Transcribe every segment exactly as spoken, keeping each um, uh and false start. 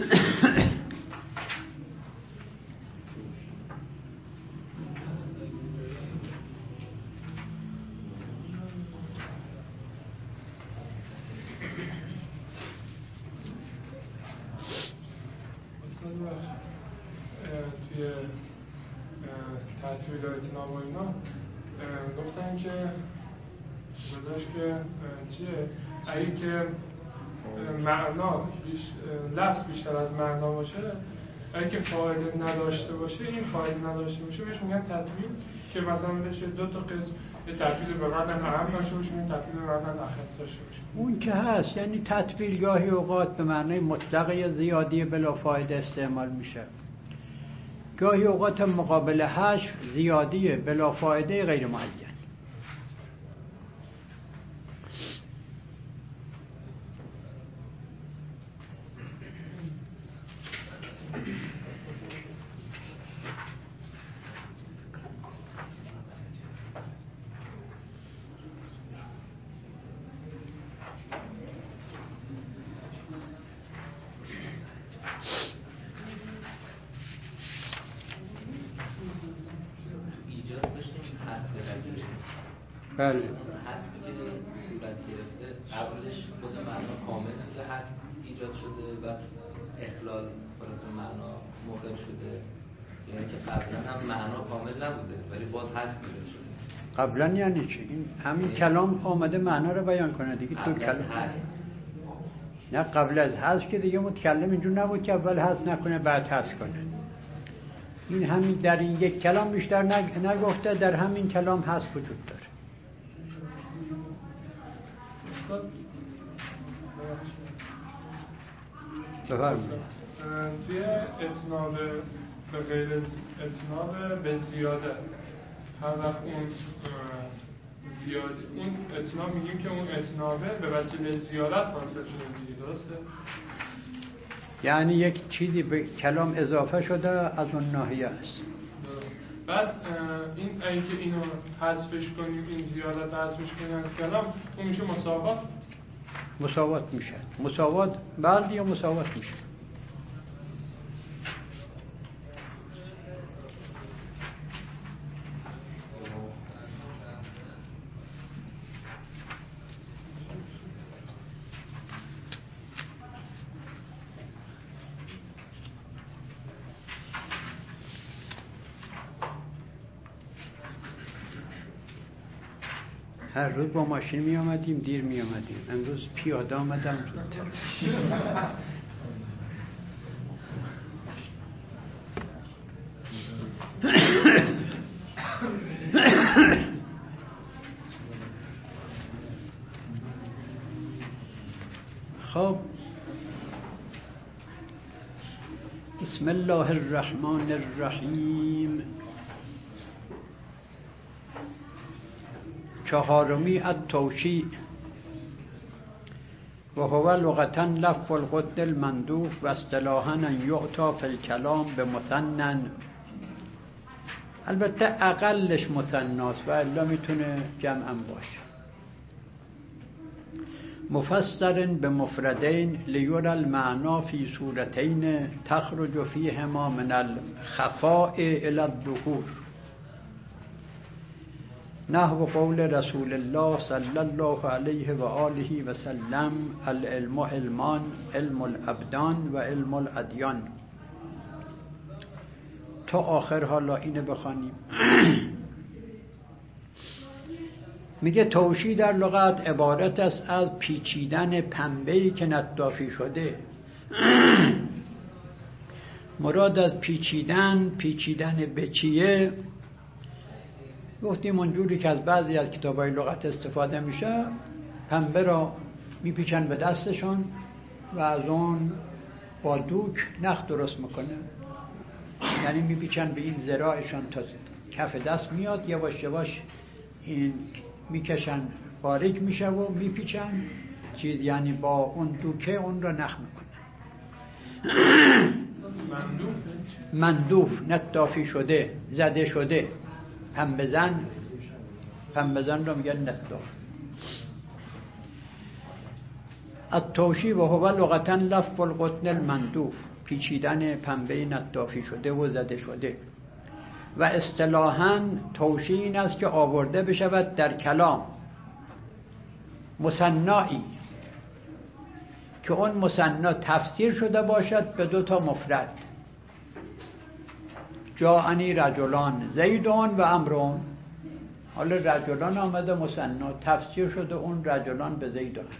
توی تطویل اتناب و اینا گفتن که گذاشت که چیه اگه که معنا بیش لفظ بیشتر از معنا باشه، اگه که فایده نداشته باشه، این فایده نداشته باشه بهش میگن تطویل، که مثلا بشه دو تا قسم، یه تطویل به معنی اهم داشته باشه، این تطویل به معنی اخص داشته باشه. اون که هست، یعنی تطویل گاهی اوقات به معنی مطلق یا زیادی بلا فایده استعمال میشه، گاهی اوقات مقابل حشو زیادی بلا فایده غیر معین. بله. هست که صورت گرفته قبلش خود معنا کامل که هست ایجاد شده و اخلال خلاص معنا مخل شده، یعنی که قبلا هم معنا کامل نبوده ولی باز هست ایجاد شده. قبلا یعنی چی؟ این همین کلام آمده معنا رو بیان کنه دیگه. تو کلام نه قبل از هست که دیگه متکلم اینجور نبود که اول هست نکنه بعد هست کنه. این همین در این یک کلام بیشتر نگفته، در همین کلام هست وجود داره. بفرمایید. توی اتناب به غیر اتناب به زیاده، هر وقت اون زیاد اون اتناب میگیم که اون اتنابه به وسیله زیادت حاصل شده دیگه، درسته؟ یعنی یک چیزی به کلام اضافه شده از اون ناحیه است. درست. بعد این اگه که اینو حذفش کنیم، این زیادت حذفش کنیم از کلام، اون میشه مساوات. مساوات میشه. مساوات بله یا مساوات میشه. هر روز با ماشین می آمدیم دیر می آمدیم، امروز پیاده آمدم زودتر. خب بسم الله الرحمن الرحیم. چهارمی التوشیع و هو لغتا لف القطن المندوف و اصطلاحا ان یعطا فی الکلام به مثنن. البته اقلش مثناست و الا میتونه جمع هم باشه. مفسر به مفردین لیور المعنا فی صورتین تخرج فیهما من الخفاء الی الظهور، نحو قول رسول الله صلی الله علیه و آله و سلم العلم علمان، علم الابدان و علم الادیان تا آخر. حالا اینه بخوانیم. میگه توشی در لغت عبارت است از پیچیدن پنبه‌ای که نطافی شده. مراد از پیچیدن پیچیدن به چیه؟ گفتیم اونجوری که از بعضی از کتابای لغت استفاده میشه، پنبه را میپیچن به دستشون و از اون با دوک نخ درست میکنه، یعنی میپیچن به این ذراعشون تا کف دست میاد، یواش یواش این میکشن باریک میشه و میپیچن چیز، یعنی با اون دوکه اون را نخ میکنن. مندوف نطافی شده، زده شده. پنبه‌زن پنبه‌زن را میگن نطاف. التوشی و هو لغتا لف القطن المندوف. پیچیدن پنبه نطافی شده و زده شده. و اصطلاحاً توشی این است که آورده بشود در کلام مثنایی که اون مثنا تفسیر شده باشد به دو تا مفرد. جاءنی رجلان زیدون و عمرون. حالا رجلان آمده مثنا، تفسیر شده اون رجلان به زید و عمرو.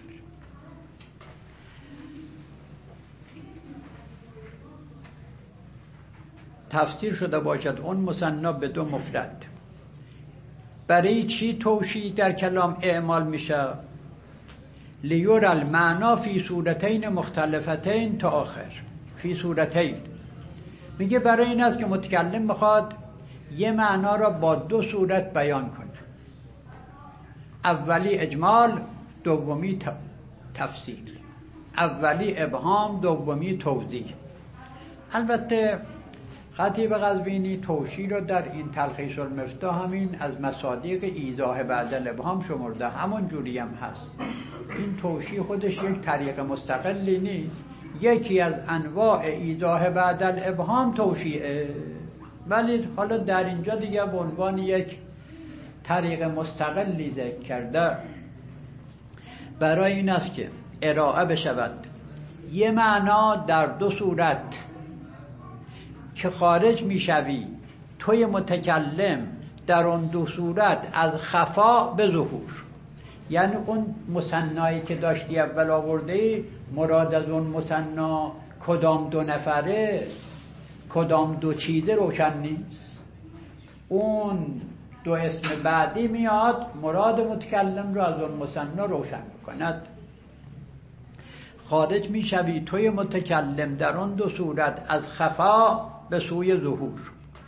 تفسیر شده باشد اون مثنا به دو مفرد. برای چی توشی در کلام اعمال میشه؟ لیور المعنا فی صورتین مختلفتین تا آخر. فی صورتین میگه برای این است که متکلم میخواد یه معنا را با دو صورت بیان کنه. اولی اجمال، دومی تفصیل. اولی ابهام، دومی توضیح. البته خطیب قزوینی توشی رو در این تلخیص المفتاح همین از مصادیق ایضاح بعد الابهام شمرده، همون جوری هم هست. این توشی خودش یک طریق مستقلی نیست، یکی از انواع ایضاح بعد الابهام توشیه، ولی حالا در اینجا دیگه به عنوان یک طریق مستقلی ذکر کرده. برای این است که ارائه بشود یه معنا در دو صورت که خارج میشوی توی متکلم در اون دو صورت از خفا به ظهور. یعنی اون مثنایی که داشتی اول آورده، مراد از اون مثنا کدام دو نفره، کدام دو چیزه روشن نیست. اون دو اسم بعدی میاد مراد متکلم را از اون مثنا روشن میکند. خارج میشوی توی متکلم در اون دو صورت از خفا به سوی ظهور.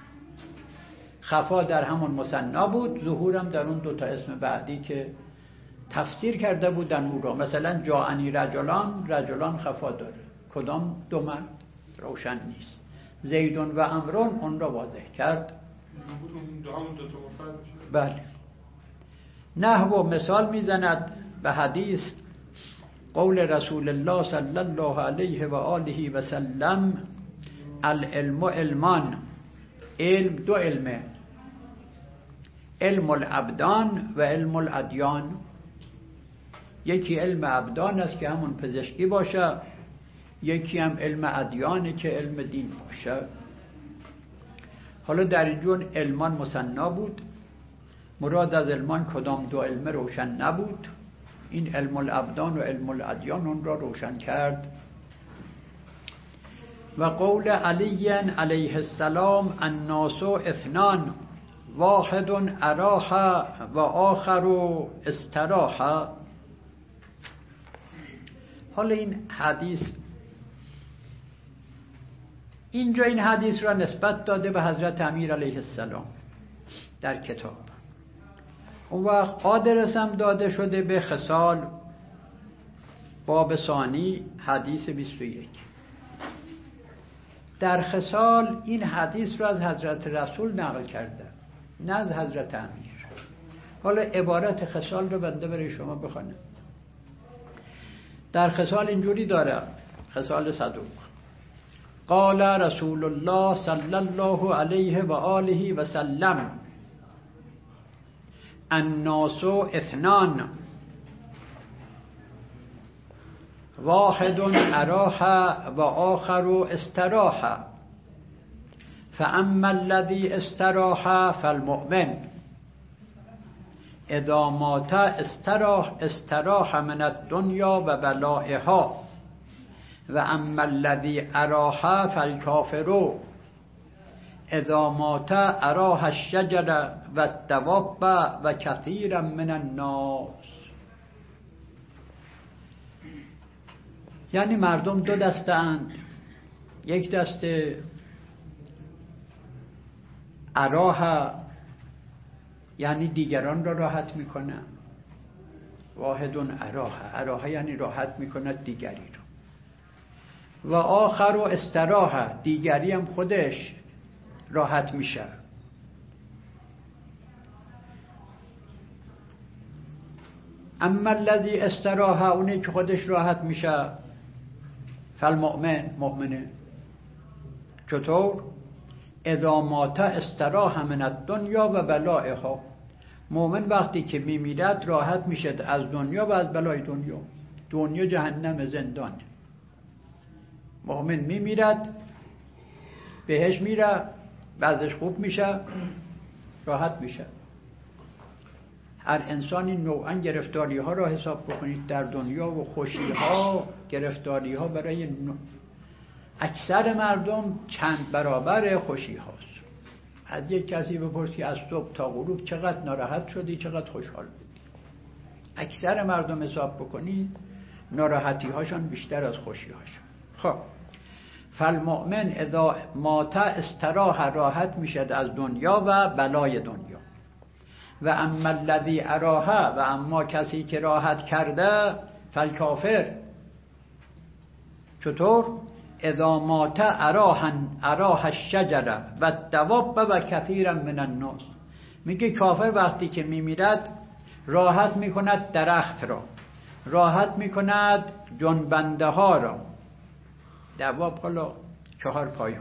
خفا در همون مثنا بود، ظهورم در اون دو تا اسم بعدی که تفسیر کرده بودن او را. مثلا جاءنی رجلان، رجلان خفا داره، کدام دو مرد روشن نیست. زیدون و عمرون اون را واضح کرد. بله. نحو مثال میزند به حدیث قول رسول الله صلی الله علیه و آله و سلم العلم علمان. علم دو علمه، علم الابدان و علم الادیان. یکی علم ابدان است که همون پزشکی باشه، یکی هم علم ادیانه که علم دین باشه. حالا در اینجون علمان مثنا بود، مراد از علمان کدام دو علم روشن نبود. این علم الابدان و علم الادیان اون را روشن کرد. و قول علی علیه السلام الناس اثنان واحد اراح و آخر استراح. حالا این حدیث، اینجا این حدیث را نسبت داده به حضرت امیر علیه السلام در کتاب. اون وقت آدرس هم داده شده به خصال باب ثانی حدیث بیست و یک. در خصال این حدیث را از حضرت رسول نقل کرده، نه از حضرت امیر. حالا عبارت خصال رو بنده برای شما بخونم. در خصال اینجوری داره، خصال صدوق: قال رسول الله صلی الله علیه و آله و سلم الناس اثنان واحد اراح و آخر استراح فاما الذي استراح فالمؤمن اذا مات استراح استراح من الدنيا و بلائها و اما الذي اراح فالكافر اذا مات اراح الشجر و الدواب و كثيرا من الناس. یعنی مردم دو دسته اند، یک دسته اراح یعنی دیگران را راحت میکنه، واحد اراح، اراح یعنی راحت میکنه دیگری رو، و آخر و استراح دیگری هم خودش راحت میشه. اما الذی استراح، اونی که خودش راحت میشه، فالمؤمن، مؤمنه. چطور؟ اذا مات استراح من الدنیا و بلائها. مؤمن وقتی که میمیرد راحت میشه از دنیا و از بلای دنیا. دنیا جهنم، زندان. مؤمن میمیرد بهش میره، بعضش خوب میشه، راحت میشه. هر انسانی نوعا گرفتاری ها را حساب بکنید در دنیا و خوشی ها، گرفتاری ها برای نوع. اکثر مردم چند برابر خوشی هاست. از یک کسی بپرسی از صبح تا غروب چقدر ناراحت شدی، چقدر خوشحال بودی. اکثر مردم حساب بکنید ناراحتی هاشون بیشتر از خوشی هاشون. خب فالمؤمن اذا مات استراح، راحت میشد از دنیا و بلای دنیا. و اما الذی اراها، و اما کسی که راحت کرده، فالکافر. چطور؟ اذا مات اراها اراها الشجره و الدواب و کثیرا من الناس. میگه کافر وقتی که میمیرد راحت میکند درخت را، راحت میکند جنبنده ها را. دواب حالا چهار پایان.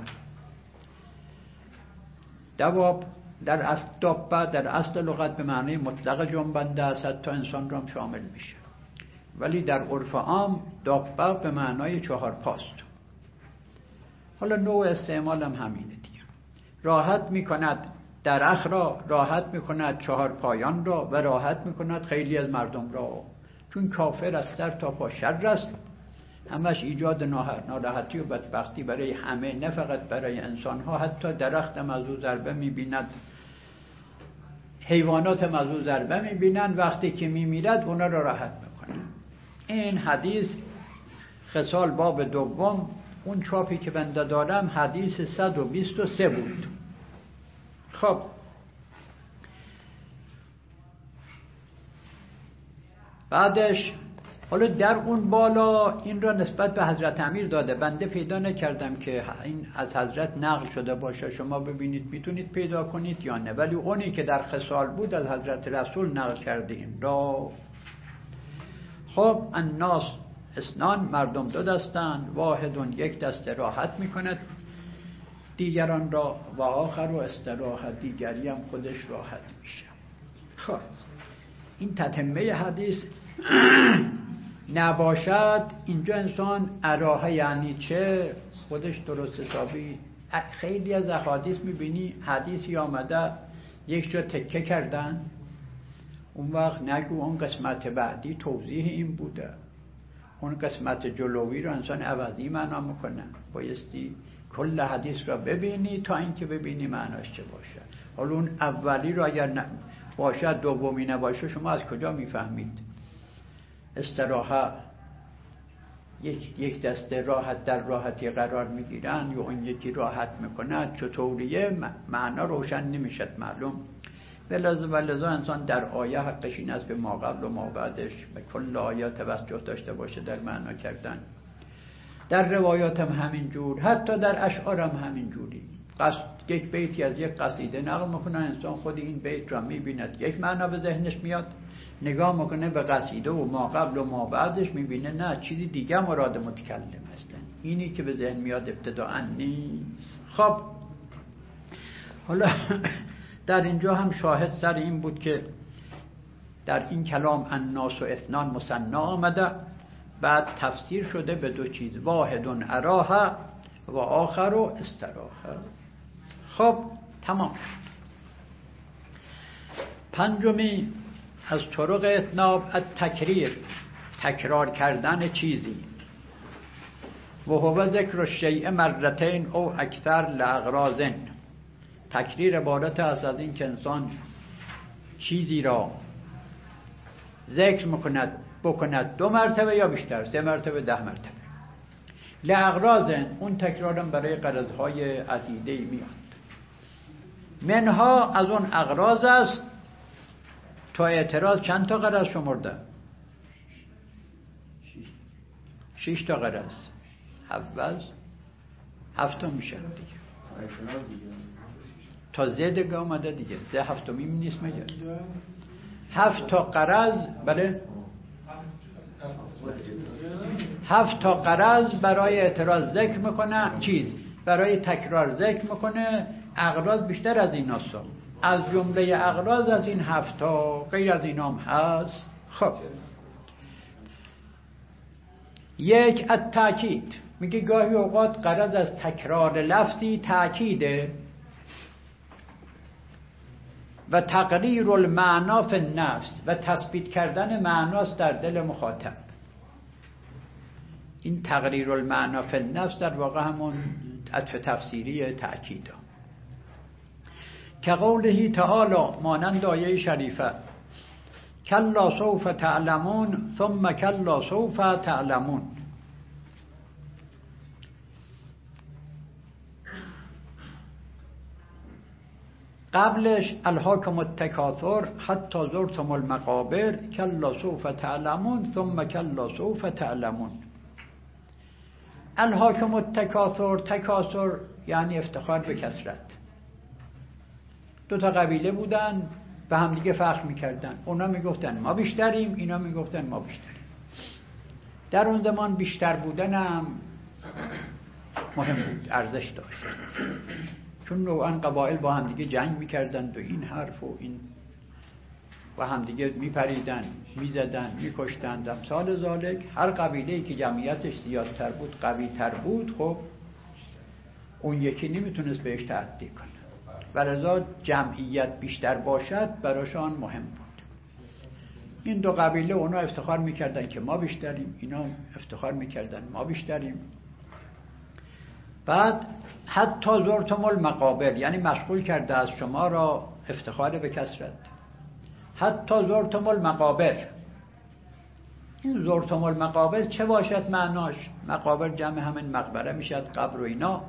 دواب در اصل دابه در اصل لغت به معنی مطلق جنبنده است، حتی انسان را هم شامل میشه، ولی در عرف عام دابه به معنای چهار پاست. حالا نوع استعمال هم همینه دیگه. راحت میکند درخت را، راحت میکند چهار پایان را و راحت میکند خیلی از مردم را. چون کافر از سر تا پا شر است، همش ایجاد ناراحتی و بدبختی برای همه، نه فقط برای انسان ها. حتی درخت هم از او ضربه میبیند، حیوانات هم از او ضربه میبینن. وقتی که میمیرد اونا را راحت میکنه. این حدیث خصال باب دوم، اون چاپی که بنده دارم حدیث صد و بیست و سه بود. خب بعدش حالا در اون بالا این را نسبت به حضرت امیر داده. بنده پیدا نکردم که این از حضرت نقل شده باشه. شما ببینید میتونید پیدا کنید یا نه، ولی اونی که در خصال بود از حضرت رسول نقل کرده این را. خب الناس اثنان، مردم دو دستند، واحدون یک دسته راحت میکند دیگران را، و آخر و استراحت دیگری هم خودش راحت میشه. خب این تتمه حدیث نباشد اینجا انسان اراها یعنی چه خودش درست حسابی. خیلی از احادیث میبینی حدیثی آمده یک جا تکه کردن، اون وقت نگو اون قسمت بعدی توضیح این بوده، اون قسمت جلوی رو انسان عوضی معنا میکنه. بایستی کل حدیث را ببینی تا اینکه ببینی معناش چه باشه. حالا اون اولی رو اگر باشه دومی نباشه شما از کجا میفهمید؟ استراحه یک یک دسته راحت در راحتی قرار میگیرن یا اون یکی راحت میکنه، چطوریه معنا روشن نمیشد معلوم. ولذا ولذا انسان در آیه حقش این است به ما قبل و ما بعدش به کل آیه توجه داشته باشه در معنا کردن. در روایات هم همین جور، حتی در اشعار هم همین جوری. قصد یک بیتی از یک قصیده نقل میکنه، انسان خود این بیت را میبیند یک معنا به ذهنش میاد، نگاه میکنه به قصیده و ما قبل و ما بعدش میبینه نه چیزی دیگه مراد متکلم است، اینی که به ذهن میاد ابتداء نیست. خب حالا در اینجا هم شاهد سر این بود که در این کلام الناس و اثنان مثنی آمده، بعد تفسیر شده به دو چیز، واحدون اراها و آخر و استراحه. خب تمام. پنجمی از طرق اتناب التکریر، تکرار کردن چیزی. و هو ذکر الشیء مرتين او اکثر لاغراض. تکریر عبارت است از این که انسان چیزی را ذکر میکند بکند دو مرتبه یا بیشتر، سه مرتبه، ده مرتبه. لاغراض، اون تکرارم برای غرضهای عدیده میاد. منها از اون اغراض است. تا اعتراض چند تا غرض شمرده؟ شش تا غرض. حفظ هفتم میشه دیگه. تا زد آمده دیگه، زه هفتمیم نیست میگه. هفت تا غرض، بله هفت تا غرض برای اعتراض ذکر میکنه چیز. برای تکرار ذکر میکنه اغراض بیشتر از این هست، از جمله اغراض از این هفتا غیر از این هم هست. خب یک التأکید، میگه گاهی اوقات غرض از تکرار لفظی تأکیده و تقریر المعنا فی النفس و تثبیت کردن معناست در دل مخاطب. این تقریر المعنا فی النفس در واقع همون عطف تفسیری تأکیده، که قوله تعالی، مانند آیه شریفه کلا سوف تعلمون ثم کلا سوف تعلمون. قبلش الهاکم التکاثر حتی زرتم المقابر کلا سوف تعلمون ثم کلا سوف تعلمون. الهاکم التکاثر، تکاثر یعنی افتخار به کثرت. دو تا قبیله بودن به هم دیگه فخر میکردن، اونا میگفتن ما بیشتریم، اینا میگفتن ما بیشتریم. در اون زمان بیشتر بودن هم مهم بود، ارزش داشت، چون نوعا قبایل با هم دیگه جنگ میکردن و این حرف و این با هم دیگه میپریدن، میزدن، میکشتن. امثال ذالک، هر قبیله‌ای که جمعیتش زیادتر بود، قوی‌تر بود، خب اون یکی نمیتونست بهش تعدی کنه و لذا جمعیت بیشتر باشد براشان مهم بود. این دو قبیله اونا افتخار میکردن که ما بیشتریم، اینا افتخار میکردن ما بیشتریم. بعد حتی زرتم المقابر، یعنی مشغول کرده از شما را افتخار به کثرت. حتی زرتم المقابر، این زرتم المقابر چه باشد معناش؟ مقابر جمع همین مقبره میشد، قبر و اینا.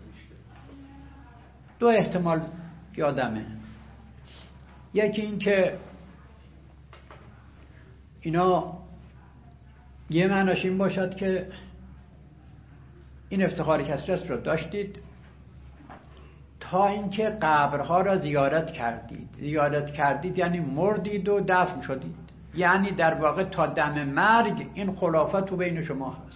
دو احتمال یادمه، یکی این که اینا یه معناش این باشد که این افتخار کثرت رو داشتید تا اینکه قبرها را زیارت کردید. زیارت کردید یعنی مردید و دفن شدید، یعنی در واقع تا دم مرگ این خلافت تو بین شما هست،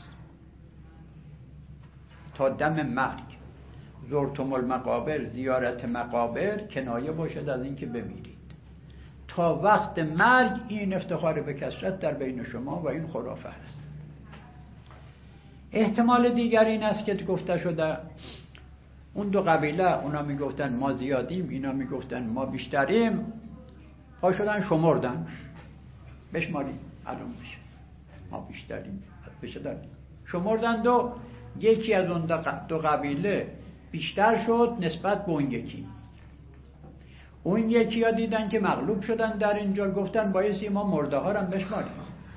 تا دم مرگ. زرتم المقابر، زیارت مقابر کنایه باشد از اینکه بمیرید. تا وقت مرگ این افتخار به کثرت در بین شما و این خرافه هست. احتمال دیگر این است که گفته شده اون دو قبیله، اونا میگفتن ما زیادیم، اینا میگفتن ما بیشتریم، پا شدن شمردن، بشماریم الان میشه ما بیشتریم، بشه در شمردن دو، یکی از اون دو قبیله بیشتر شد نسبت به اون یکی. اون یکی ها دیدن که مغلوب شدن در اینجا، گفتن بایستی ما مرده ها رو هم بشماریم.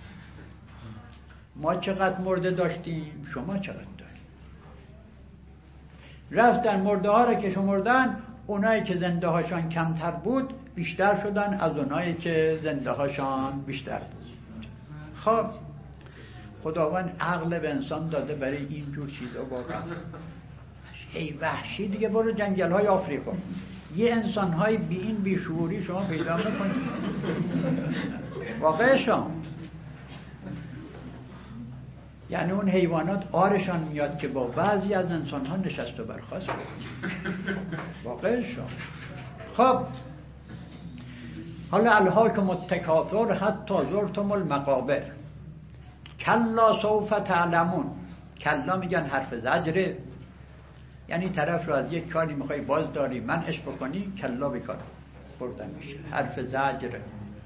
ما چقدر مرده داشتیم، شما چقدر داریم. رفتن مرده ها رو که شمردن، اونایی که زنده هاشان کمتر بود بیشتر شدن از اونایی که زنده هاشان بیشتر بود. خب خداوند عقل به انسان داده برای این جور چیزا. واقعا ای وحشی دیگه، برو جنگل های آفریقا، یه انسان های بی این بی شعوری شما پیدا میکنید واقعشان. یعنی اون حیوانات آرشان میاد که با بعضی از انسان ها نشست و برخاست واقعشان. خب حالا الهاکم التکاثر حتی زرتم المقابر کلا سوف تعلمون. کلا میگن حرف زجره، یعنی طرف رو از یک کاری میخوای باز داری منعش بکنی، کلا بکار بردن میشه، حرف زجره.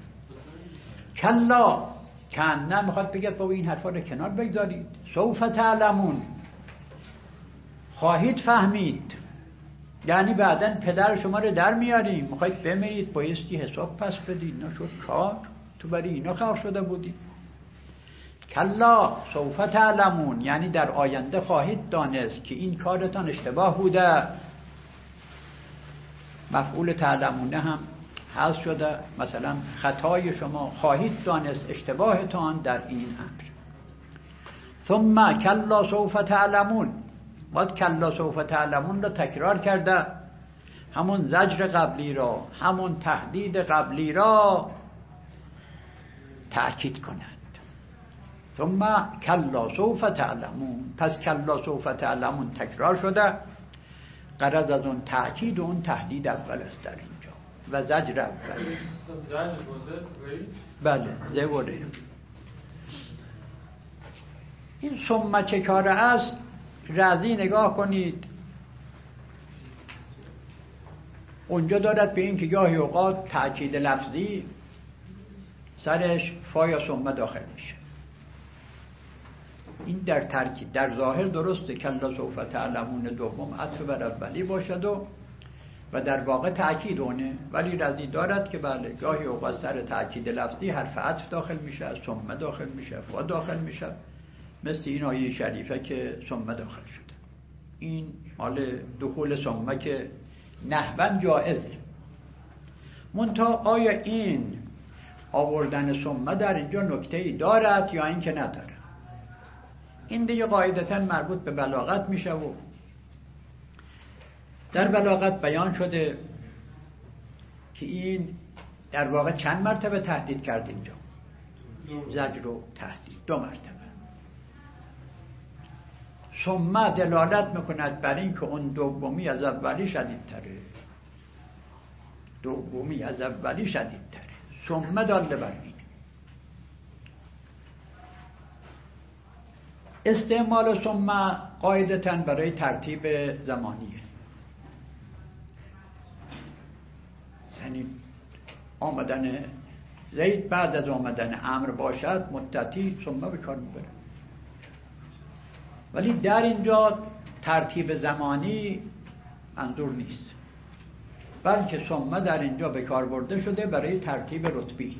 کلا کنه میخواد بگید بابا این حرفا رو کنار بگذارید. سوف تعلمون، خواهید فهمید، یعنی بعدن پدر شما رو در میاریم، میخواید بمیرید بایستی حساب پس بدید، نشد کار تو برای اینا خلق شده بودید. کلا سوف تعلمون یعنی در آینده خواهید دانست که این کارتان اشتباه بوده. مفعول تعلمونه هم حذف شده، مثلا خطای شما خواهید دانست، اشتباهتان در این امر. ثم کلا سوف تعلمون، باید کلا سوف تعلمون را تکرار کرده، همون زجر قبلی را، همون تهدید قبلی را تأکید کنند. ثم کلا سوف تعلمون، پس کلا سوف تعلمون تکرار شده، غرض از اون تأکید و اون تهدید اول است در اینجا و زجر اول. بله زوره. این ثم چه کاره است؟ رازی نگاه کنید اونجا دارد به این که گاهی اوقات تأکید لفظی سرش فا یا ثم داخل میشه. این در ترکیب در ظاهر درسته کلا سوف تعلمون دوم عطف بر اولی باشد و و در واقع تأکید اونه، ولی رازی دارد که بله گاهی اوقات سر تأکید لفظی حرف عطف داخل میشه، ثم داخل میشه، فا داخل میشه، مثل این آیه شریفه که ثم داخل شده. این مال دخول ثم که نحوان جائزه. منتها آیا این آوردن ثم در اینجا نکته‌ای دارد یا این که نداره؟ این دیگه قاعدتاً مربوط به بلاغت میشه و در بلاغت بیان شده که این در واقع چند مرتبه تهدید کرد اینجا؟ زجر و تهدید دو مرتبه. ثم دلالت میکند بر این که اون دومی از اولی شدیدتره، دومی از اولی شدیدتره. ثم داله بر این. استعمال ثم قاعدتاً برای ترتیب زمانیه، یعنی آمدن زید بعد از آمدن امر باشد مدتی ثم به کار میبره. ولی در اینجا ترتیب زمانی منظور نیست، بلکه ثم در اینجا به کار برده شده برای ترتیب رتبی،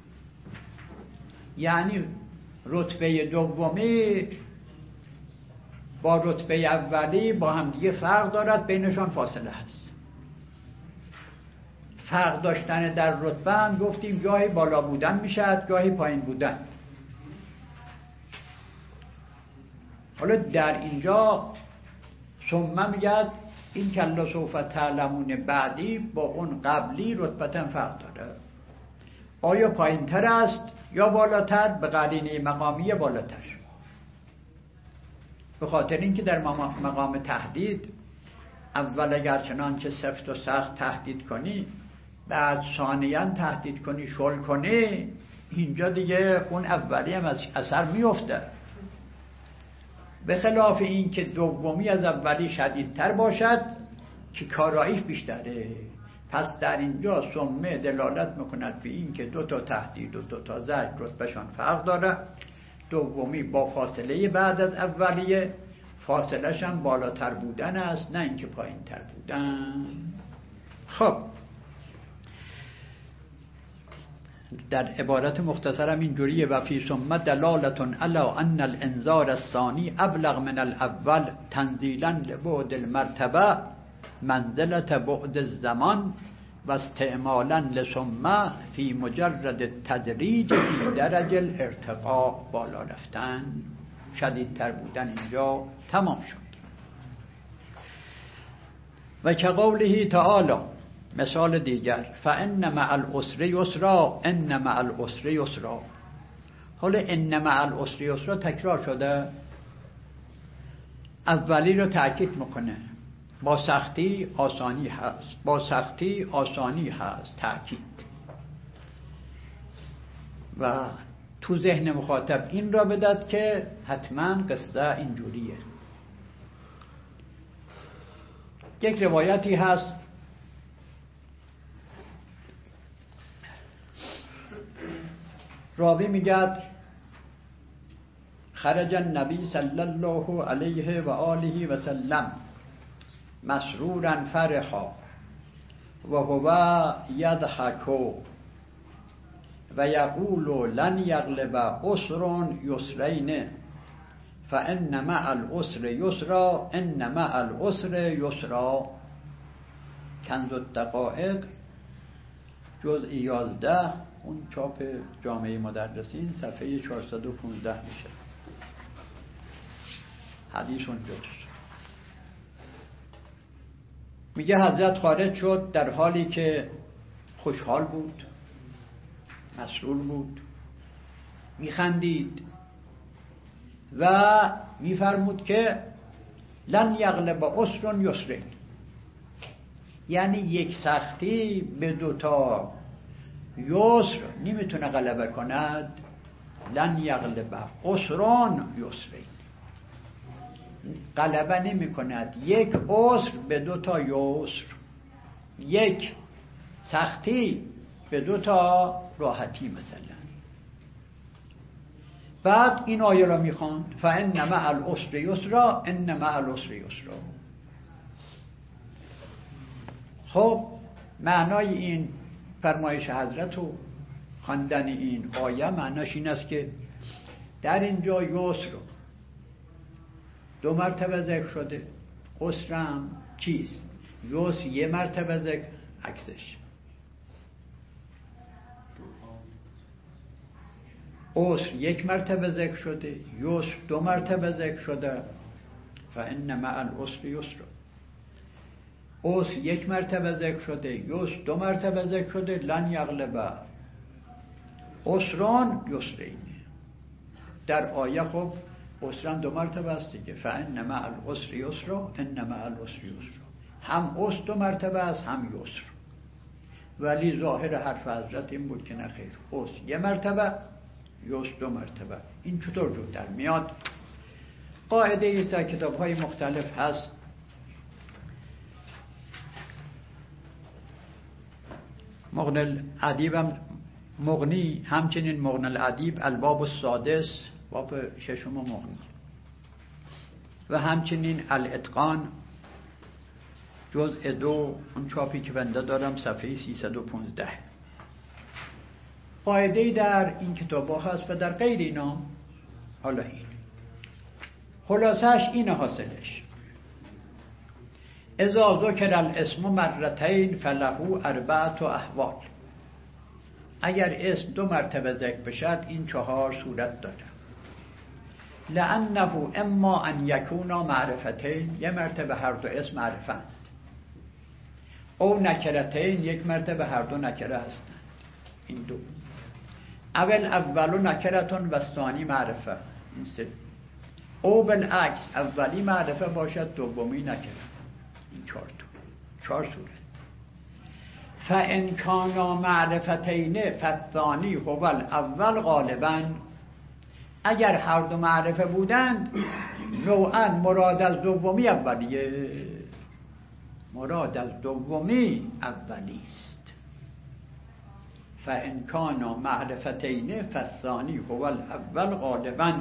یعنی رتبه دومی با رتبه اولی با هم دیگه فرق دارد، بینشان فاصله هست. فرق داشتن در رتبه هم گفتیم گاهی بالا بودن میشد، گاهی پایین بودن. حالا در اینجا ثم میگه این کلا سوف تعلمون بعدی با اون قبلی رتبتاً فرق داره، آیا پایین تر است یا بالاتر؟ به قرینه مقامی بالاتر، به خاطر اینکه در مقام تهدید اول اگر چنان که سفت و سخت تهدید کنی، بعد ثانیاً تهدید کنی شل کنی، اینجا دیگه اون اولی هم از اثر میفته. به خلاف این که دومی از اولی شدیدتر باشد که کاراییش بیشتره. پس در اینجا ثم دلالت میکند به این که دو تا تهدید و دو تا زجر رتبهشان فرق داره. دومی با فاصله بعد از اولیه، فاصلهش هم بالاتر بودن است نه اینکه پایین تر بودن. خب در عبارت مختصرم اینجوریه و فی ثم دلالتون علی ان الانذار الثانی ابلغ من الاول تنزیلا لبعد المرتبه منزلت بعد الزمان و استعمالا لثم فی مجرد التدریج فی درجه الارتقاء، بالا رفتن، شدیدتر بودن اینجا تمام شد. و که قوله تعالی، مثال دیگر، فان مع العسر یسرا ان مع العسر یسرا. حالا ان مع العسر یسرا تکرار شده، اولی رو تأکید میکنه، با سختی آسانی هست، با سختی آسانی هست، تأکید. و تو ذهن مخاطب این را بداد که حتما قصه اینجوریه. یک روایتی هست راوی میگه خرج النبی صلی الله علیه و آله و سلم مسرورا فرحا و هو یضحک و یقول لن یغلب عسر یسرین فان مع العسر یسرا ان مع العسر یسرا. کنز الدقایق جزء یازده، اون چاپ جامعه مدرسین، صفحه چهارصد و پانزده میشه. حدیث اونجاست. میگه حضرت خارج شد در حالی که خوشحال بود، مسرور بود، میخندید و میفرمود که لن یغلب عسر یسرین، یعنی یک سختی به دوتا یسر نمیتونه غلبه کند. لن یغلب عسران یسرین، غلبه نمی کند یک عسر به دوتا یسر، یک سختی به دوتا راحتی. مثلا بعد این آیه را میخواند فان مع العسر یسرا ان مع العسر یسرا. خب معنای این فرمایش حضرت و خواندن این آیه معناش این است که در اینجا یسر دو مرتبه ذکر شده، عسر هم چیست؟ یسر یه مرتبه ذکر، عکسش عسر یک مرتبه ذکر شده، یسر دو مرتبه ذکر شده. فان مع العسر یسرا. عسر یک مرتبه ذکر شده، یسر دو مرتبه ذکر شده. لن یغلب عسران یسرین. در آیه خب عسران دو مرتبه است دیگه. فان مع العسر یسرا ان مع العسر یسرا. هم عسر دو مرتبه است هم یسر. ولی ظاهر حرف حضرت این بود که نخیر، عسر یه مرتبه یسر دو مرتبه. این چطور جور در میاد؟ قاعده ای در کتاب های مختلف هست. مغنی الادیب هم مغنی، همچنین مغنی الادیب الباب السادس باب ششم مغنی، و همچنین الاتقان جزء دو، اون چاپی که بنده دارم صفحه سیصد و پانزده. قاعده‌ای در این کتاب ها هست و در غیر اینا. حالا این خلاصش این حاصلش اذا ذکر الاسم مرتين فله اربعه احوال. اگر اسم دو مرتبه ذکر بشد این چهار صورت داره. لانه اما ان یکونا معرفتین، یه مرتبه هر دو اسم معرفند، او نکرتین، یک مرتبه هر دو نکره هستند. این دو. اول اولو نکرتون و ثانی معرفه، این سه. او بالعکس اولی معرفه باشد دومی نکره. این چهار تا چهار صورت. فان کانا معرفتین فالثانی هو الاول غالبا. اگر هر دو معرفه بودند نوعا مراد از دومی اولیه، مراد از دومی اولی است. فان کانا معرفتین فالثانی هو الاول غالبا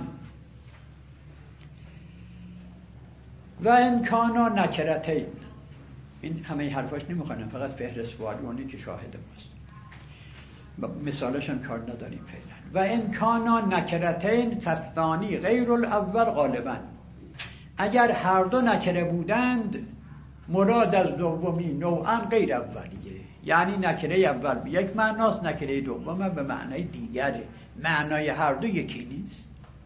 و ان کانا نکرتین. این همه حرفاش نمیخوانم، فقط فهرست واریونی که شاهد ماست، مثالشان کار نداریم فعلا. و ان کانا نکرتین فالثانی غیر الاول غالبا. اگر هر دو نکره بودند مراد از دومی نوعا غیر اولیه، یعنی نکره اول به یک معناست، نکره دوم به معنای دیگره، معنای هر دو یکی نیست.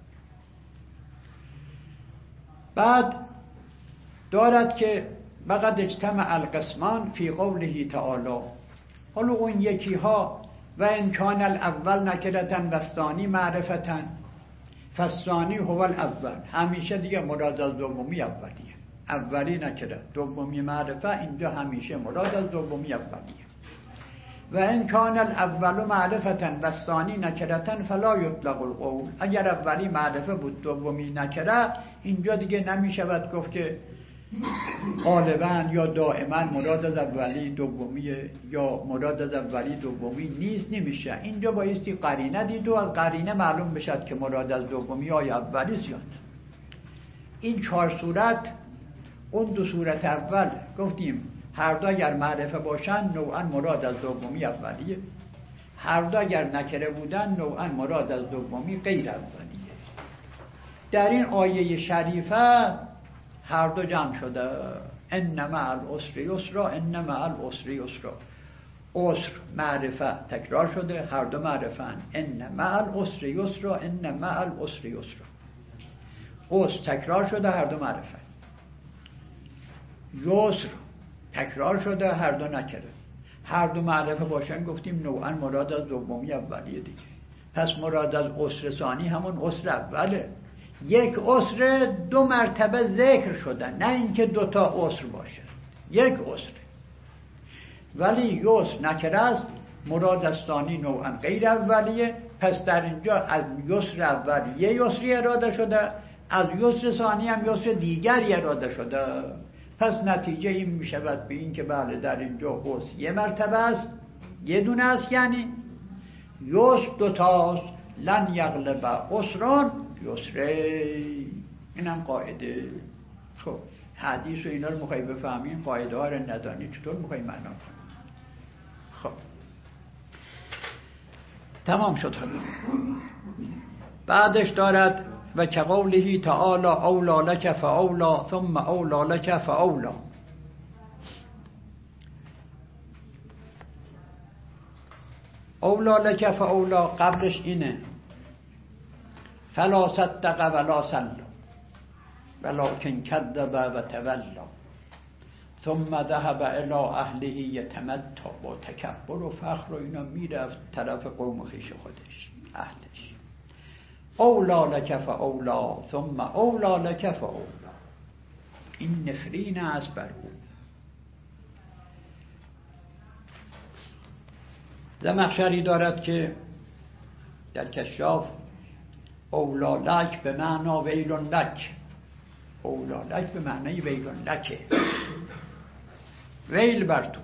بعد دارد که بقد اجتمع القسمان فی قوله تعالی. حالا اون یکی ها و ان کان الاول نکرتن و ثانی معرفتن فالثانی هو الاول، همیشه دیگه مراد از دومی اولیه. اولی نکره دومی معرفه، اینجا همیشه مراد از دومی اولیه. و ان کان الاول معرفتن و ثانی نکرتن فلا یطلق القول. اگر اولی معرفه بود دومی نکره، اینجا دیگه نمیشود گفت که غالبا یا دائما مراد از اولی دومی یا مراد از اولی دومی نیست، نمیشه. اینجا بایستی قرینه دید و از قرینه معلوم بشد که مراد از دومی یا اولی است یا نه. این چهار صورت، اون دو صورت اول گفتیم هر دو اگر معرفه باشن نوعا مراد از دومی اولیه، هر دو اگر نکره بودن نوعا مراد از دومی غیر اولیه. در این آیه شریفه هر دو جمع شده. ان مع العسر یسرا ان مع العسر یسرا. عسر معرفه تکرار شده، هر دو معرفه ان. ان مع العسر یسرا ان مع العسر یسرا. عسر تکرار شده، هر دو معرفه. یسر تکرار شده، هر دو نکره. هر دو معرفه باشن گفتیم نوعا مراد از دومی اولیه دیگه. پس مراد از عسر ثانی همون عسر اوله. یک عسر دو مرتبه ذکر شدن، نه اینکه دوتا عسر باشه، یک عسر. ولی یسر نکره است، مراد از ثانی نوعا غیر اولیه. پس در اینجا از یسر اولیه یسری اراده شده، از یسر ثانی هم یسر دیگری اراده شده. پس نتیجه این می شود به این که بله در اینجا یسر یه مرتبه است، یه دونه است، یعنی یسر دوتاست. لن یغلب عسران یسری. اینم قاعده. خب حدیث و اینا رو میخوایی بفهمین، قاعده ها رو ندانی چطور میخوایی معنا کنی؟ خب تمام شد. حالا بعدش دارد و کقوله تعالی اولا لک فاولا ثم اولا لک فاولا. اولا لک فاولا قبلش اینه فلا صدق ولا صلی ولکن کذب و تولی ثم ذهب الی اهله یتمتع. با تکبر و فخر و اینا میرفت طرف قوم خویش خودش، اهلش. اولا لک فاولا ثم اولا لک فاولا. این نفرین است بر او. زمخشری دارد که در کشاف اولا لک به معنا ویل لک. اولا لک به معنی ویل لک، ویل بر تو.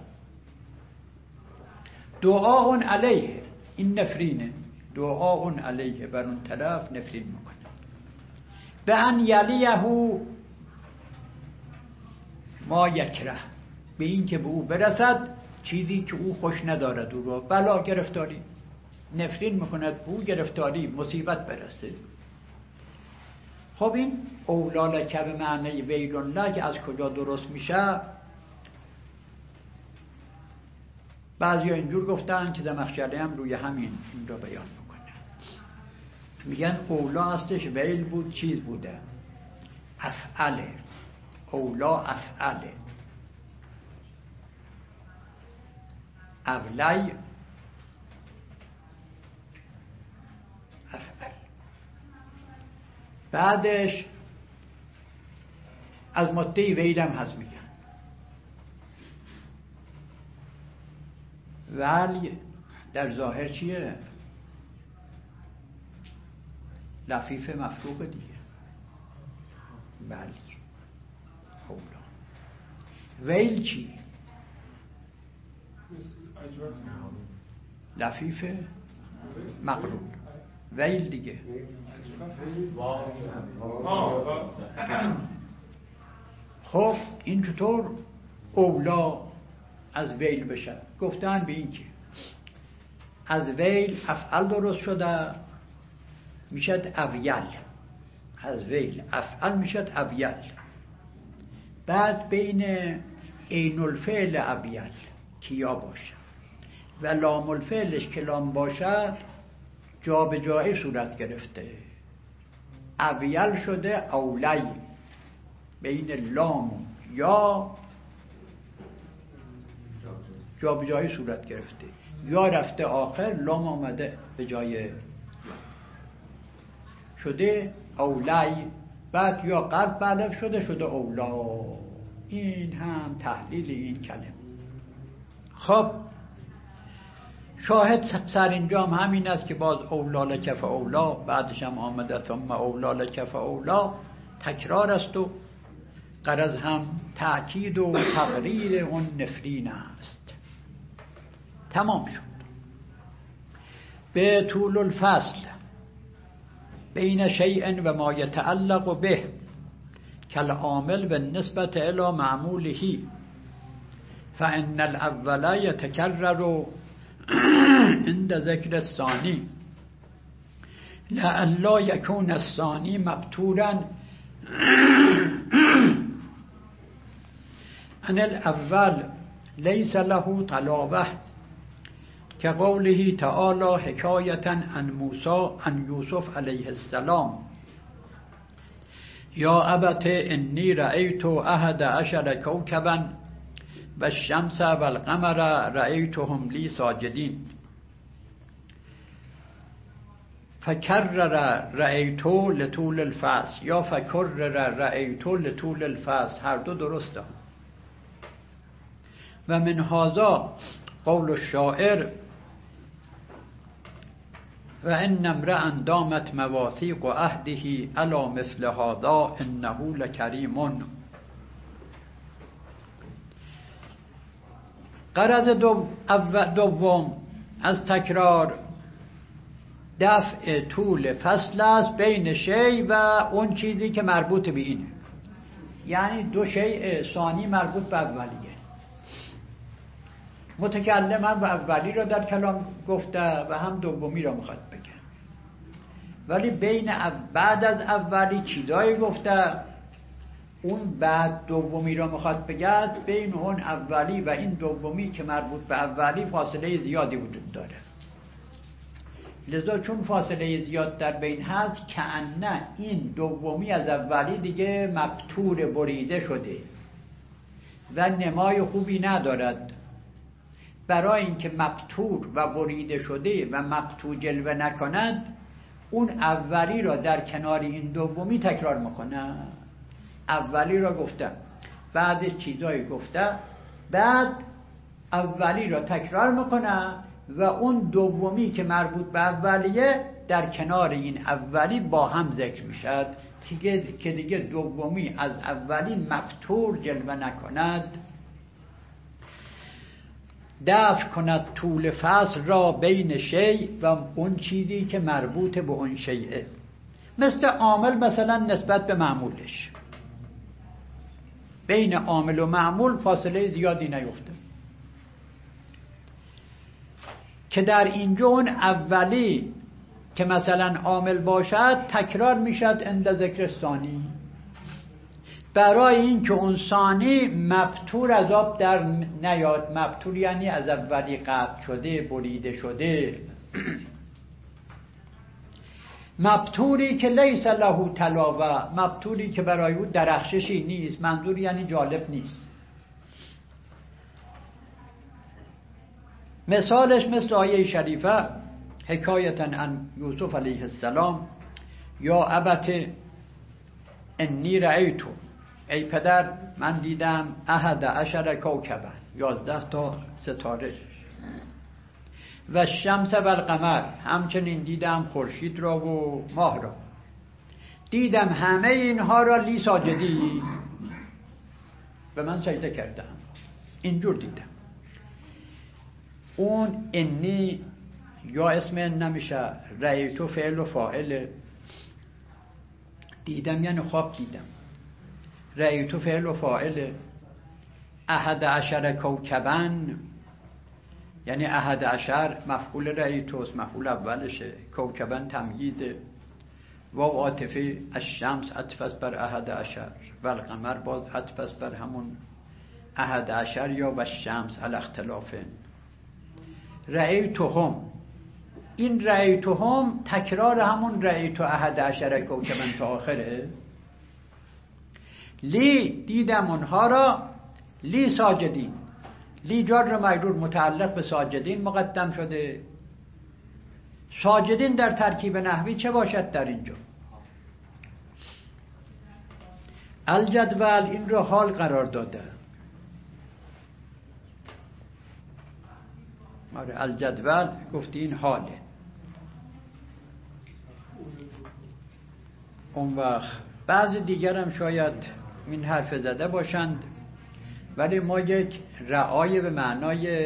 دعا علیه، این نفرینه. دعا علیه، بر اون طرف نفرین میکنه. به ان یلیه ما یکره، به این که به او برسد چیزی که او خوش ندارد، او رو بلا گرفتاری نفرین میکند، به او گرفتاری مصیبت برسه. خب این اولا لک به معنی ویل لک از کجا درست میشه؟ بعضی اینجور گفتن که زمخشری هم روی همین این رو بیان میکنه. میگن اولا هستش ویل بود، چیز بوده افعله. اولا افعله، اولی افعل. بعدش از مدعی ویل هم هست میگن ولی در ظاهر چیه؟ لفیف مفروق دیگه. ولی اولا ویل چی؟ لفیف مقرون. ویل دیگه. خب این چطور اولا از ویل بشه؟ گفتن به این که از ویل افعل درست شده میشد اویل. از ویل افعل میشد اویل. بعد بین عین الفعل اویل کیا باشه و لام الفعلش کلام باشه جا به جای صورت گرفته. اویل شده اولی، بین لام یا جا به جای صورت گرفته، یا رفته آخر لام آمده به جای شده اولی. بعد یا قلب بلف شده شده اولا. این هم تحلیل این کلمه. خب شاهد سر اینجا هم همین است که باز اولا لک فاولا بعدش هم آمده ثم اولا لک فاولا تکرار است و غرض هم تأکید و تقریر اون نفرین است. تمام شد. به طول الفصل بین شیء و ما یتعلق به کالعامل بالنسبة الى معموله فان الاول یتکرر عند ذکر الثانی لئلا یکون الثانی مبتورا ان الاول لیس له طلاوه كقوله تعالى حكاية عن موسى عن يوسف عليه السلام يا أبت إني رأيت أحد عشر كوكبا والشمس والقمر رأيتهم لي ساجدين فكرر رأيت لطول الفاس یا فكرر رأيت لطول الفاس، هر دو درسته. و من هذا قول الشاعر و ان امرأ دامت مواثیق عهده علی مثل هذا انه لکریم. غرض دوم از تکرار دفع طول فصل است بین شیء و اون چیزی که مربوط به اینه. یعنی دو شیء ثانی مربوط به اولیه. متکلم هم و اولی را در کلام گفته و هم دومی را میخواد بگه، ولی بین بعد از اولی چیزایی گفته، اون بعد دومی را میخواد بگه. بین اون اولی و این دومی که مربوط به اولی فاصله زیادی وجود داره. لذا چون فاصله زیاد در بین هست کأنه این دومی از اولی دیگه مبتور بریده شده و نمای خوبی ندارد. برای اینکه مبتور و بریده شده و مقطوع جلوه نکند، اون اولی را در کنار این دومی تکرار میکنه. اولی را گفته، بعد چیزایی گفته، بعد اولی را تکرار میکنه و اون دومی که مربوط به اولیه در کنار این اولی با هم ذکر میشد دیگه، که دیگه دومی از اولی مفتور جلوه نکند. دفع کند طول فصل را بین شیء و اون چیزی که مربوط به اون شیء، مثل عامل مثلا نسبت به معمولش. بین عامل و معمول فاصله زیادی نیفته که در اینجا اون اولی که مثلا عامل باشد تکرار میشد عند ذکر ثانی، برای اینکه اون ثانی مبتور از آب در نیاد. مبتور یعنی از اولی قطع شده، بریده شده. مبتوری که لیس له تلاوه، مبتوری که برای او درخششی نیست. منظور یعنی جالب نیست. مثالش مثل آیه شریفه حکایتا عن یوسف علیه السلام یا ابت انی رأیتو، ای پدر من دیدم احد عشر کوکبا، یازده تا ستاره، و شمس و القمر، همچنین دیدم خورشید را و ماه را. دیدم همه اینها را لی ساجدی، به من سجده کردم. اینجور دیدم. اون انی یا اسم نمیشه، رأیتو فعل و فاعل. دیدم یعنی خواب دیدم. رأیتو فعل و فاعل. احد عشر کوکبن یعنی احد عشر مفعول رأیتوست، مفعول اولشه. کوکبن تمییزه. و عاطفه الشمس عطف است بر احد عشر و القمر باز عطف است بر همون احد عشر یا و الشمس علی اختلافه. رأیتهم، این رأیتهم تکرار همون رأیتو احد عشر کوکبن تا آخره. لی دیدم اونها را، لی ساجدین، لی جار مجرور متعلق به ساجدین مقدم شده. ساجدین در ترکیب نحوی چه باشد در اینجا؟ الجدول این رو حال قرار داده. آره الجدول گفتی این حاله. اون وقت بعضی دیگر هم شاید این حرف زده باشند، ولی ما یک رعای به معنای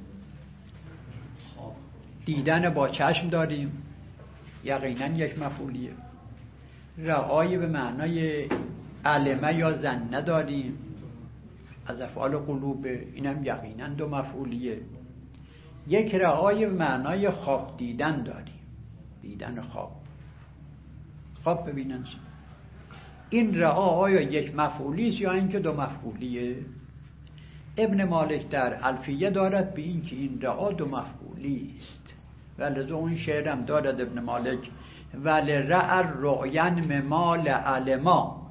دیدن با چشم داریم، یقینا یک مفعولیه. رعای به معنای علمه یا ظنه داریم، از افعال قلوب، اینم یقینا دو مفعولیه. یک رعای به معنای خواب دیدن داریم، دیدن خواب، خواب ببینن. این رعا آیا یک مفعولی است یا اینکه دو مفعولیه؟ ابن مالک در الفیه دارد به این که این رعا دو مفعولی است، ولذا اون شعرم دارد ابن مالک ولرع رعین ممال علما،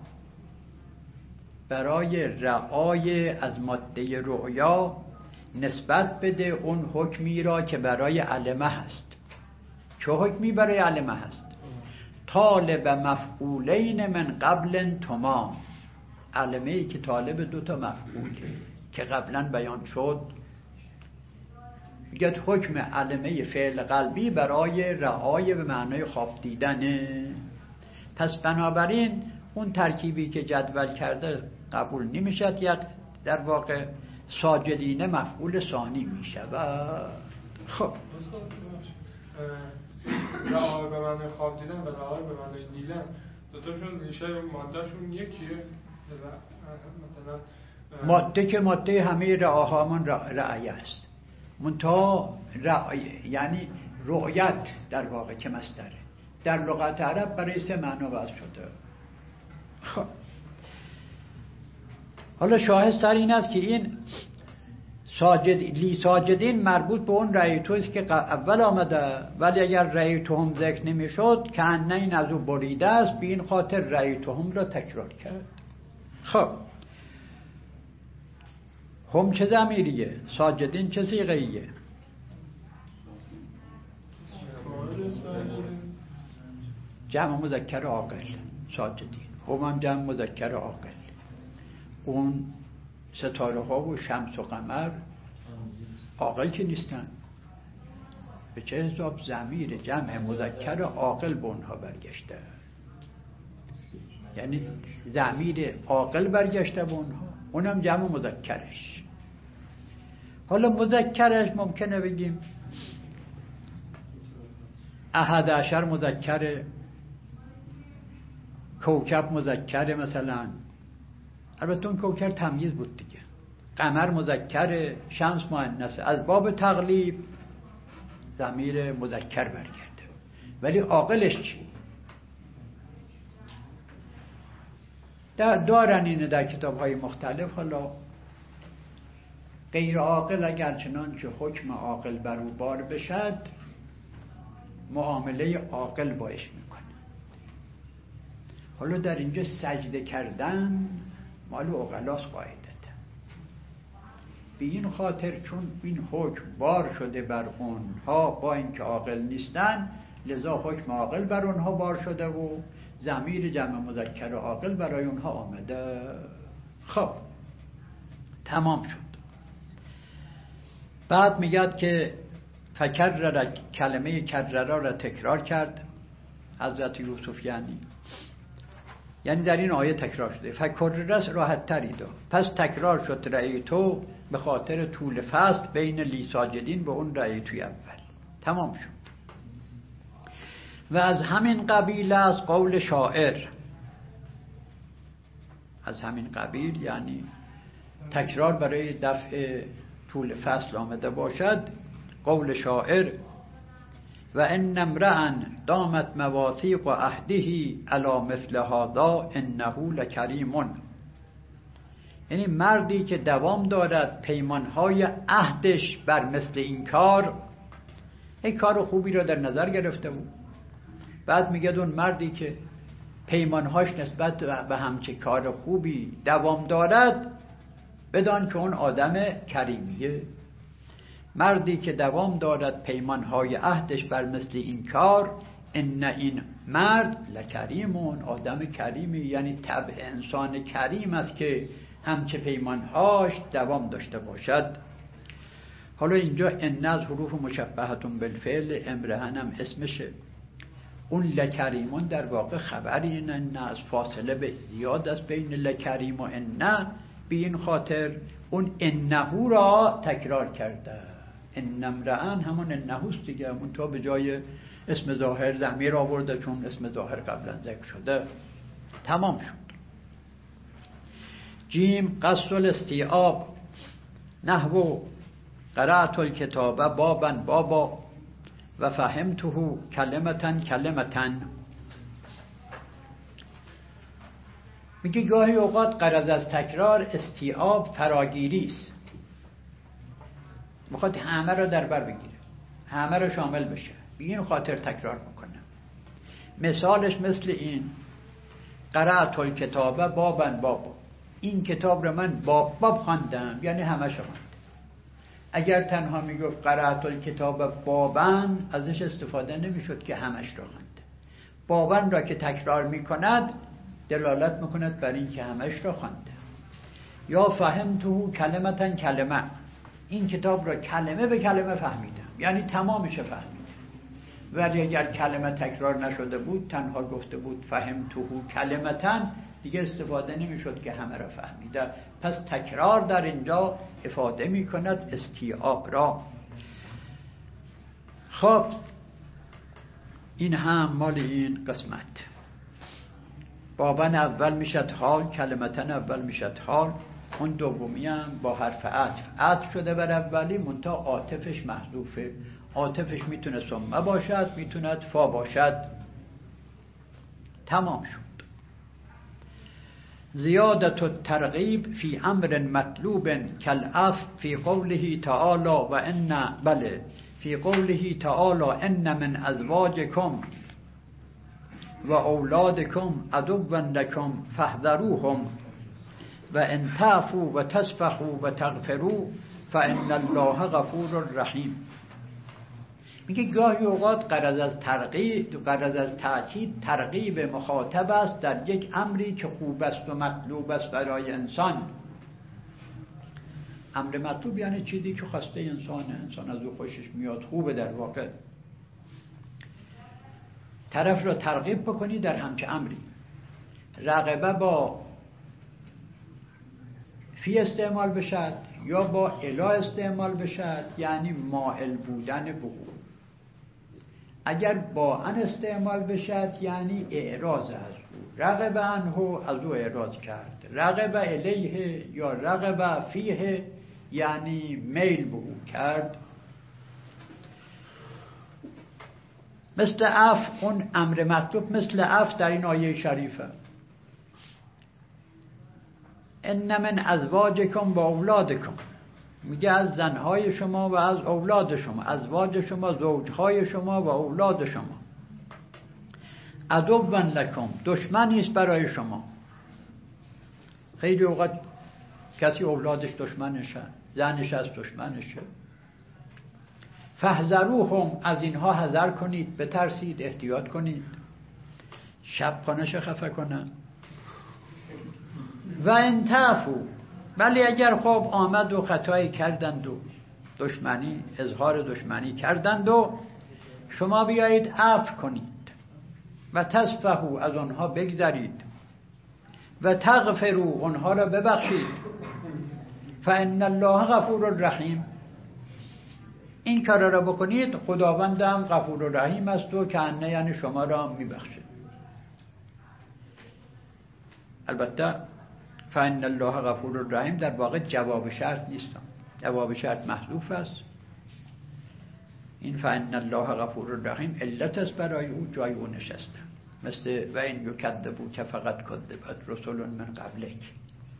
برای رعای از ماده رؤیا نسبت بده اون حکمی را که برای علمه هست. چه حکمی برای علمه هست؟ طالب مفعولین من قبل تمام، علمه ای که طالب دو تا مفعوله. که قبلا بیان شد، میگه حکم علمه فعل قلبی برای رعای به معنای خواب دیدنه. پس بنابراین اون ترکیبی که جدول کرده قبول نمیشد، یک در واقع ساجدینه مفعول ثانی میشود. خب رعای به معنای خواب دیدن و رعای به معنای دیدن دوتاشون ریشه مادهشون یکیه. مثلا ماده که ماده همه رعاهامون رعایه است، منتها رعایه یعنی رؤیت در واقع که مصدره در لغت عرب برای سه معنا وضع شده. خب حالا شاهد سر این است که این ساجد لی ساجدین مربوط به اون رأیتو است که اول آمده، ولی اگر رأیتو هم ذکر نمیشد که انه این از او بریده است، به این خاطر رأیتو هم را تکرار کرد. خب هم چه ضمیریه؟ ساجدین چه صیغه‌ایه؟ جمع مذکر عاقل ساجدین، هم هم جمع مذکر عاقل. اون ستاره ها و شمس و قمر عاقل که نیستن، به چه حساب ضمیر جمع مذکر عاقل به اونها برگشته، یعنی ضمیر عاقل برگشته به اونها، اونم جمع مذکرش. حالا مذکرش ممکنه بگیم احد عشر مذکر، کوکب مذکر مثلا، البته اون کوکب تمییز بود دیگه، قمر مذکر، شمس مؤنث، از باب تغلیب ضمیر مذکر برگرده. ولی عاقلش چی؟ دارن اینه در کتاب‌های مختلف. حالا غیر عاقل اگر چنانچه حکم عاقل بر او بار بشد، معامله عاقل باش میکنه. حالا در اینجا سجده کردن مال عقلاست قاعدتا، به این خاطر چون این حکم بار شده بر اونها با اینکه عاقل نیستن، لذا حکم عاقل بر اونها بار شده و ضمیر جمع مذکر عاقل برای اونها آمده. خب تمام شد. بعد میگه که فکرر، کلمه کررا را تکرار کرد حضرت یوسف، یعنی یعنی در این آیه تکرار شده. فکررس راحت تریدو، پس تکرار شد رأی تو به خاطر طول فصل بین لی ساجدین به اون رأی توی اول. تمام شد. و از همین قبیل از قول شاعر، از همین قبیل یعنی تکرار برای دفع طول فصل آمده باشد، قول شاعر و ان امرأ دامت مواثیق و عهده علی مثل هذا انه لکریم، یعنی مردی که دوام دارد پیمانهای عهدش بر مثل این کار، یک کار خوبی را در نظر گرفته بود. بعد میگه اون مردی که پیمانهاش نسبت به همچه کار خوبی دوام دارد، بدان که اون آدم کریمیه. مردی که دوام دارد پیمانهای عهدش بر مثل این کار، ان این مرد لکریمون، آدم کریمی، یعنی طبع انسان کریم است که همچه پیمانهاش دوام داشته باشد. حالا اینجا ان از حروف مشبهتون بالفعل، امرهن هم اسمشه. اون لکریمون در واقع خبری این از فاصله به زیاد است بین لکریم و ان، به این خاطر اون انهو را تکرار کرده. ان امرأن همون انهوست دیگه، همون تا به جای اسم ظاهر ضمیر آورده چون اسم ظاهر قبلا ذکر شده. تمام شد. جیم قصد الاستیعاب نحو قرأت الکتاب بابا بابا و فهمته کلمتن کلمتن. میگه گاهی اوقات غرض از تکرار استیعاب فراگیری است، میخواد همه را در بر بگیره، همه را شامل بشه، به این خاطر تکرار میکنه. مثالش مثل این قرأت الکتاب بابا بابا، این کتاب را من باب باب خواندم، یعنی همه شو خواندم. اگر تنها میگفت قرأت الکتاب بابن، ازش استفاده نمیشد که همش را خوانده. بابن را که تکرار میکند دلالت میکند بر این که همش را خوانده. یا فهمته کلمتن کلمه، این کتاب را کلمه به کلمه فهمیدم، یعنی تمامش فهمیدم. ولی اگر کلمه تکرار نشده بود، تنها گفته بود فهمته کلمتن، دیگه استفاده نمیشد که همه را فهمیده. پس تکرار در اینجا افاده می کند استیعاب را. خب این هم مال این قسمت. بابن اول میشد حال، کلمتن اول میشد حال، اون دومی هم با حرف عطف عطف شده بر اولی، منتها عاطفش محذوفه. عاطفش میتونه ثم باشد، میتونه فا باشد. تمام شد. زیادت الترغیب فی امر مطلوب کالعف فی قوله تعالی و ان بله فی قوله تعالی ان من ازواجکم و اولادکم عدوا لکم فاحذروهم و ان تعفوا و تصفحوا و تغفروا فان الله غفور رحیم. میگه گاهی اوقات غرض از ترغیب، غرض از تأکید ترغیب مخاطب است در یک امری که خوب است و مطلوب است برای انسان. امر مطلوب یعنی چیزی که خواسته انسانه، انسان از او خوشش میاد، خوبه. در واقع طرف را ترغیب بکنی در همچه امری. رغبه با فی استعمال بشد یا با الا استعمال بشد، یعنی مائل بودن به او. اگر با ان استعمال بشد یعنی اعراض از او. رغبه عنه، از او اعراض کرد. رغبه الیه یا رغبه فیه یعنی میل به او کرد. مثل اف، اون امر مطلوب مثل اف در این آیه شریفه. ان من ازواجکم و اولادکم، میگه از زنهای شما و از اولاد شما. ازواج شما زوجهای شما و اولاد شما. عدوا لکم، دشمنی است برای شما. خیلی اوقات کسی اولادش دشمنشه، زنش از دشمنشه. فاحذروهم، از اینها حذر کنید، بترسید، احتیاط کنید. شب خانش خفه کنن. و ان تعفوا، ولی اگر خب آمد و خطایی کردند و دشمنی، اظهار دشمنی کردند و شما بیایید عفو کنید و تصفحوا، از آنها بگذرید، و تغفروا، آنها را ببخشید، فان الله غفور رحیم، این کار را بکنید خداوندم غفور و رحیم است و کنه یعنی شما را میبخشه. البته فان الله غفور رحیم در واقع جواب شرط نیست، جواب شرط محذوف است. این فان الله غفور رحیم علت است برای او، جای او نشسته. مثل و این یکذبوا که فقط کذبت رسل من قبلک.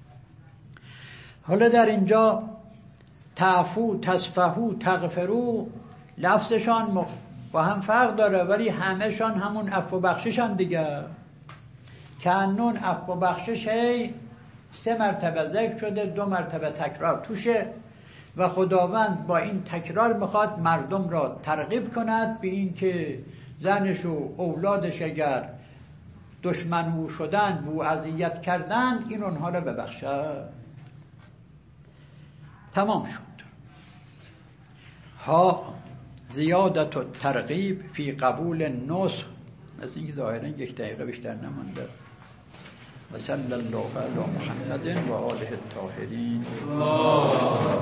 حالا در اینجا تعفو، تصفحو، تغفرو لفظشان با هم فرق داره، ولی همهشان همون عفو بخششان دیگه. کانون عفو بخشش هی سه مرتبه ذکر شده، دو مرتبه تکرار توشه و خداوند با این تکرار میخواد مردم را ترغیب کند به این که زنش و اولادش اگر دشمن او شدن، او اذیت کردن، این اونها را ببخشه. تمام شد. ها زیادت و ترغیب فی قبول نسخ، مثل اینکه ظاهرا یک دقیقه بیشتر نمانده. و صلی الله علی محمد و آله الطاهرین.